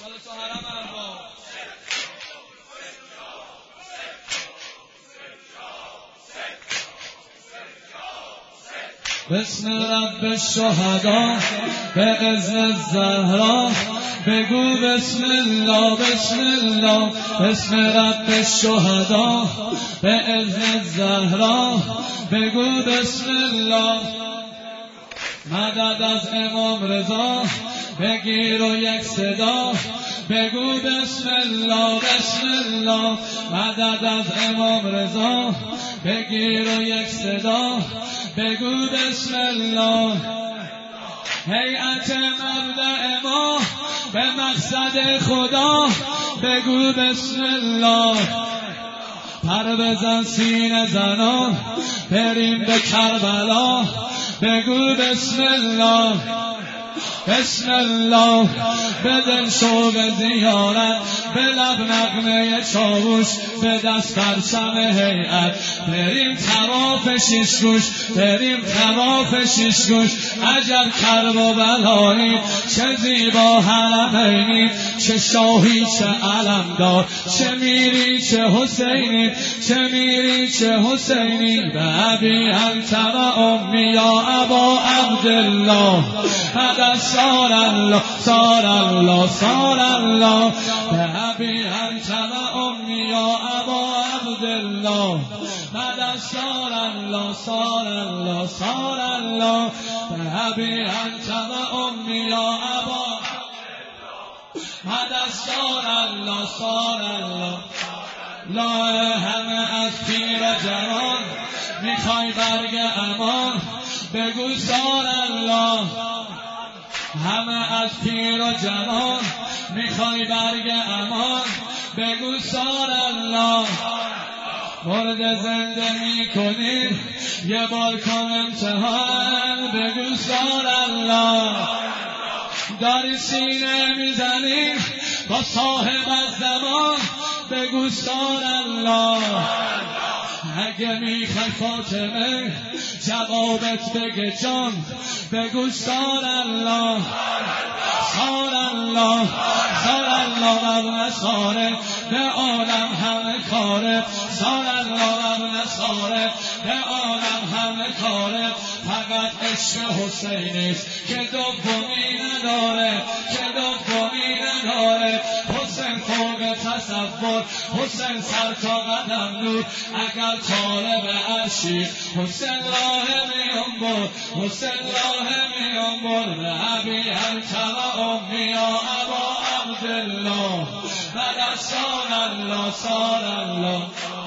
بسم رب الشهدا به اذن الزهرا بگو بسم الله بسم الله. بسم رب الشهدا به اذن الزهرا بگو بسم الله. مدد از امام رضا بگیر و یک صدا بگو بسم الله بسم الله. مدد از امام رضا بگیر و یک صدا بگو بسم الله. هیئت مبدأ ما به مقصد خدا بگو بسم الله. پر بزن سینه زنان بریم به کربلا بگو بسم الله بسم الله. بدن شو به زیارت به لب نغمه چاوش به دست پرچم هیئت بریم طواف شش گوش بریم طواف شش گوش. عجب کرب و بلایی چه زیبا حرمینی چه شاهی چه علمدار چه میری چه حسینی چه میری چه حسینی. به ابی انت و امی یا ابا عبدالله مدد سار الله سار الله سار الله. به ابی انت و امی یا ابا عبدالله مدد سار الله سار الله سار الله. به ابی انت و امی یا ابا مدد سار الله سار الله. لا همه از پیر و جوان میخوای برگ امان بگو سار الله. همه از پیر و جوان میخوای برگ امان بگو سار الله. مرد زنده میکنی یه بار کن امتحان بگو سار الله. داری سینه میزنی با صاحب الزمان بگو سار الله. اگه میخوای فاطمه جوابت بگه جان بگو سار الله سار الله سار الله. مبن ساره به عالم همه کاره سار الله. مبن ساره به عالم همه کاره. فقط عشق حسینیست که دومی نداره که دومی نداره. حسین فوق تصور حسین سر تا قدم نور. اگر طالب عشیق حسین راه میان بر حسین راه میان بر. به ابی انت و امی یا ابا عبدالله مدد سار الله سار الله.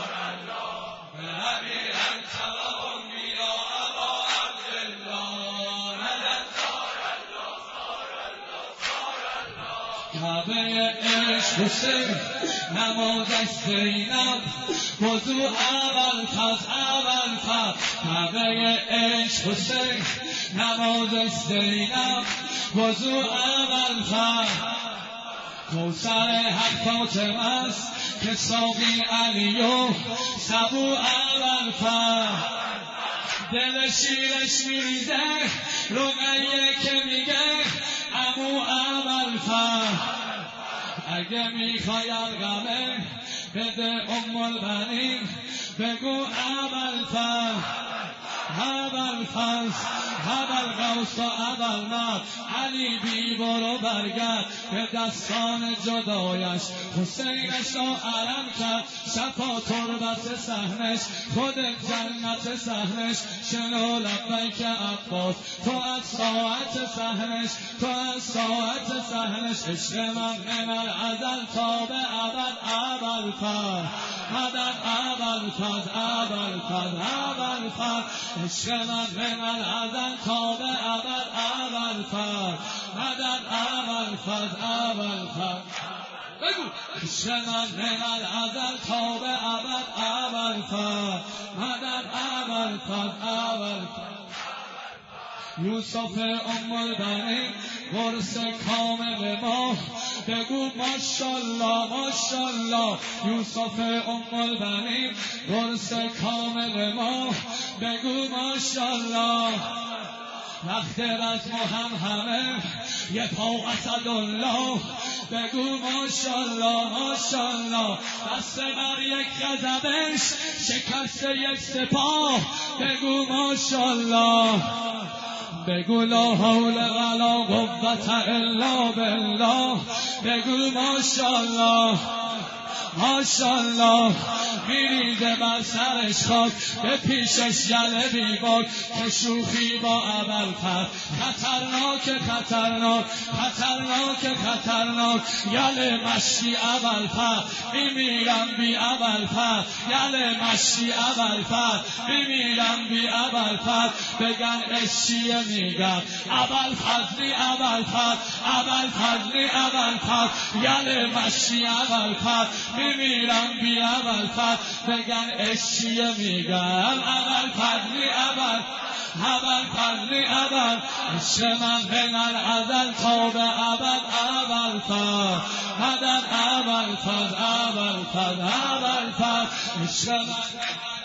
به ابی انت و امی یا ابا عبدالله مدد سار الله سار الله سار الله. کعبه عشق حسین نمازش زینب وضو اول پس اول پس. کعبه عشق حسین نمازش زینب وضو اول پس. کوثر حق فاطمه است که ساقی علی و سبو اول پس. دل شیرش میریزه رقیه که میگه امو اول پس. اگه میخوای الغمه بده ام البنین بگو اول پس اول پس اول غوث و اول مرد. علی بی برو برگرد به دستان جدایش حسینش را علم کرد. شفا تربت سحنش خود جنت سحنش. شنو لبیک عباس تو از ساعت سحنش تو از ساعت سحنش. عشق من الازل تا به ابد اول پس مدد اول پس اول پس اول پس. عشق من الازل تا به ابد اول پس مدد اول پس اول پس. بگو عشق من الازل تا به ابد اول پس مدد اول پس اول پس. یوسف ام البنین قرص کامل ما بگو ماشالله ماشالله. یوسف ام البنین قرص کامل ما بگو ماشالله. وقت رزم همه یه پا اسدالله بگو ماشالله ماشالله دست بر یک غضبش شکست یک سپاه بگو ماشالله بگو لا حول ولا قوة الا بالله بگو ماشالله ماشالله میریزه بر سرش خاک به پیشش یله بیباک که شوخی با ابوالفضل خطرناک خطرناک خطرناک خطرناک یله مشتی ابوالفضل میمیرم بی ابوالفضل یله مشتی ابوالفضل میمیرم بی ابوالفضل بگن اشیه میگم ابوالفضلی ابوالفضل ابوالفضلی ابوالفضل یله مشتی ابوالفضل میمیرم بی ابوالفضل بگن اشیه میگم ابوالفضلی ابوالفضلی عشق من من الازل تا به ابد ابوالفضل ابوالفضل ابوالفضل ابوالفضل عشق من